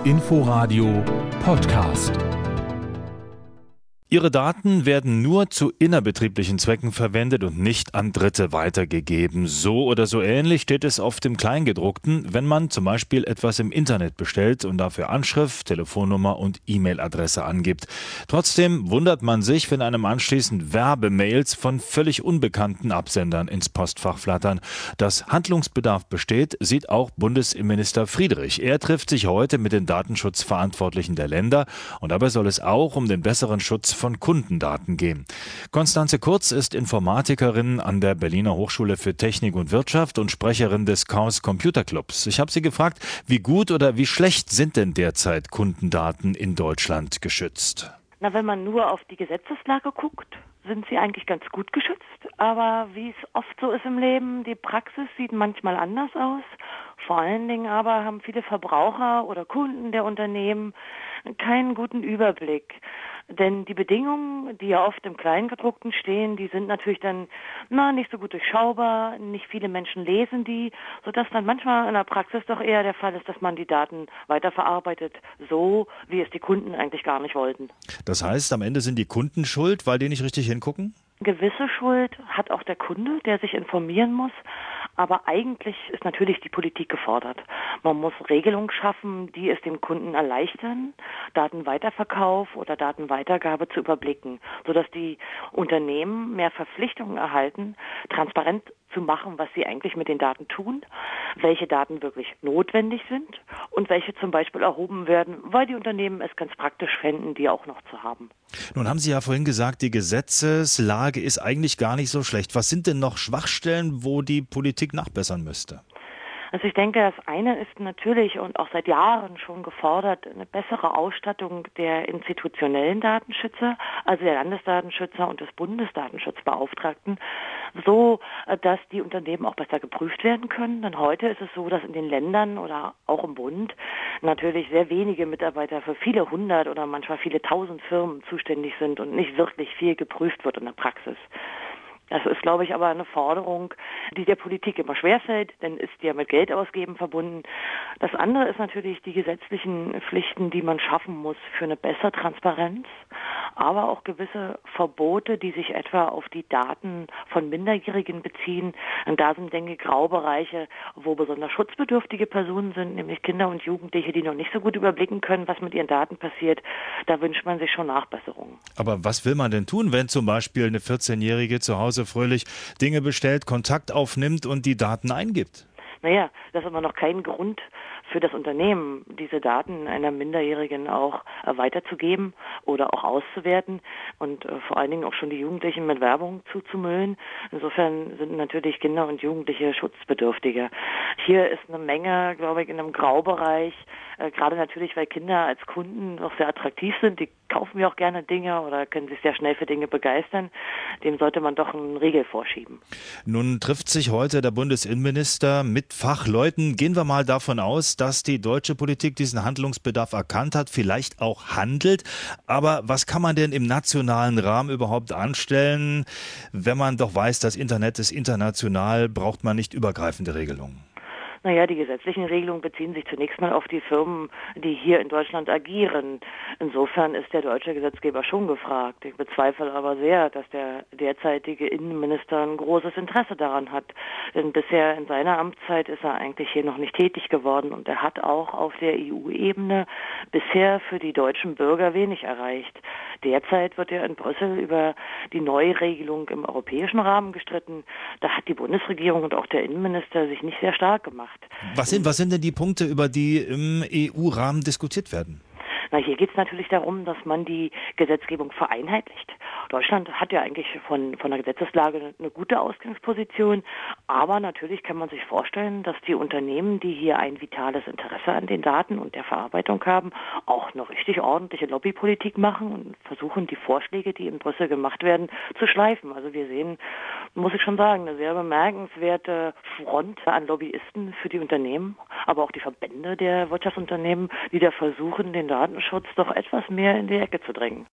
Inforadio Podcast. Ihre Daten werden nur zu innerbetrieblichen Zwecken verwendet und nicht an Dritte weitergegeben. So oder so ähnlich steht es auf dem Kleingedruckten, wenn man zum Beispiel etwas im Internet bestellt und dafür Anschrift, Telefonnummer und E-Mail-Adresse angibt. Trotzdem wundert man sich, wenn einem anschließend Werbemails von völlig unbekannten Absendern ins Postfach flattern. Dass Handlungsbedarf besteht, sieht auch Bundesinnenminister Friedrich. Er trifft sich heute mit den Datenschutzverantwortlichen der Länder und dabei soll es auch um den besseren Schutz von Kundendaten gehen. Konstanze Kurz ist Informatikerin an der Berliner Hochschule für Technik und Wirtschaft und Sprecherin des Chaos Computer Clubs. Ich habe sie gefragt, wie gut oder wie schlecht sind denn derzeit Kundendaten in Deutschland geschützt? Na, wenn man nur auf die Gesetzeslage guckt, sind sie eigentlich ganz gut geschützt. Aber wie es oft so ist im Leben, die Praxis sieht manchmal anders aus. Vor allen Dingen aber haben viele Verbraucher oder Kunden der Unternehmen keinen guten Überblick. Denn die Bedingungen, die ja oft im Kleingedruckten stehen, die sind natürlich dann nicht so gut durchschaubar. Nicht viele Menschen lesen die, sodass dann manchmal in der Praxis doch eher der Fall ist, dass man die Daten weiterverarbeitet, so wie es die Kunden eigentlich gar nicht wollten. Das heißt, am Ende sind die Kunden schuld, weil die nicht richtig hingucken? Gewisse Schuld hat auch der Kunde, der sich informieren muss. Aber eigentlich ist natürlich die Politik gefordert. Man muss Regelungen schaffen, die es dem Kunden erleichtern, Datenweiterverkauf oder Datenweitergabe zu überblicken, sodass die Unternehmen mehr Verpflichtungen erhalten, transparent zu machen, was sie eigentlich mit den Daten tun, welche Daten wirklich notwendig sind und welche zum Beispiel erhoben werden, weil die Unternehmen es ganz praktisch fänden, die auch noch zu haben. Nun haben Sie ja vorhin gesagt, die Gesetzeslage ist eigentlich gar nicht so schlecht. Was sind denn noch Schwachstellen, wo die Politik nachbessern müsste? Also ich denke, das eine ist natürlich und auch seit Jahren schon gefordert, eine bessere Ausstattung der institutionellen Datenschützer, also der Landesdatenschützer und des Bundesdatenschutzbeauftragten, so dass die Unternehmen auch besser geprüft werden können. Denn heute ist es so, dass in den Ländern oder auch im Bund natürlich sehr wenige Mitarbeiter für viele hundert oder manchmal viele tausend Firmen zuständig sind und nicht wirklich viel geprüft wird in der Praxis. Das ist, glaube ich, aber eine Forderung, die der Politik immer schwerfällt, denn ist ja mit Geld ausgeben verbunden. Das andere ist natürlich die gesetzlichen Pflichten, die man schaffen muss für eine bessere Transparenz, aber auch gewisse Verbote, die sich etwa auf die Daten von Minderjährigen beziehen. Und da sind, denke ich, Graubereiche, wo besonders schutzbedürftige Personen sind, nämlich Kinder und Jugendliche, die noch nicht so gut überblicken können, was mit ihren Daten passiert. Da wünscht man sich schon Nachbesserungen. Aber was will man denn tun, wenn zum Beispiel eine 14-Jährige zu Hause fröhlich Dinge bestellt, Kontakt aufnimmt und die Daten eingibt? Naja, das ist aber noch kein Grund für das Unternehmen, diese Daten einer Minderjährigen auch weiterzugeben oder auch auszuwerten und vor allen Dingen auch schon die Jugendlichen mit Werbung zuzumüllen. Insofern sind natürlich Kinder und Jugendliche schutzbedürftiger. Hier ist eine Menge, glaube ich, in einem Graubereich, gerade natürlich, weil Kinder als Kunden noch sehr attraktiv sind. Die kaufen ja auch gerne Dinge oder können sich sehr schnell für Dinge begeistern. Dem sollte man doch einen Riegel vorschieben. Nun trifft sich heute der Bundesinnenminister mit Fachleuten. Gehen wir mal davon aus, dass die deutsche Politik diesen Handlungsbedarf erkannt hat, vielleicht auch handelt. Aber was kann man denn im nationalen Rahmen überhaupt anstellen, wenn man doch weiß, das Internet ist international, braucht man nicht übergreifende Regelungen? Naja, die gesetzlichen Regelungen beziehen sich zunächst mal auf die Firmen, die hier in Deutschland agieren. Insofern ist der deutsche Gesetzgeber schon gefragt. Ich bezweifle aber sehr, dass der derzeitige Innenminister ein großes Interesse daran hat. Denn bisher in seiner Amtszeit ist er eigentlich hier noch nicht tätig geworden und er hat auch auf der EU-Ebene bisher für die deutschen Bürger wenig erreicht. Derzeit wird ja in Brüssel über die Neuregelung im europäischen Rahmen gestritten. Da hat die Bundesregierung und auch der Innenminister sich nicht sehr stark gemacht. Was sind denn die Punkte, über die im EU-Rahmen diskutiert werden? Na, hier geht es natürlich darum, dass man die Gesetzgebung vereinheitlicht. Deutschland hat ja eigentlich von der Gesetzeslage eine gute Ausgangsposition, aber natürlich kann man sich vorstellen, dass die Unternehmen, die hier ein vitales Interesse an den Daten und der Verarbeitung haben, auch eine richtig ordentliche Lobbypolitik machen und versuchen, die Vorschläge, die in Brüssel gemacht werden, zu schleifen. Also wir sehen, muss ich schon sagen, eine sehr bemerkenswerte Front an Lobbyisten für die Unternehmen, aber auch die Verbände der Wirtschaftsunternehmen, die da versuchen, den Datenschutz doch etwas mehr in die Ecke zu drängen.